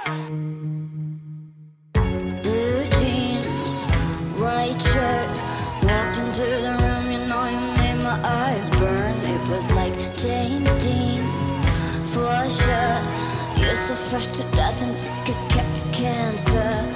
Blue jeans, white shirt. Walked into the room, you know you made my eyes burn. It was like James Dean, for sure. You're so fresh to death and sick as cancer.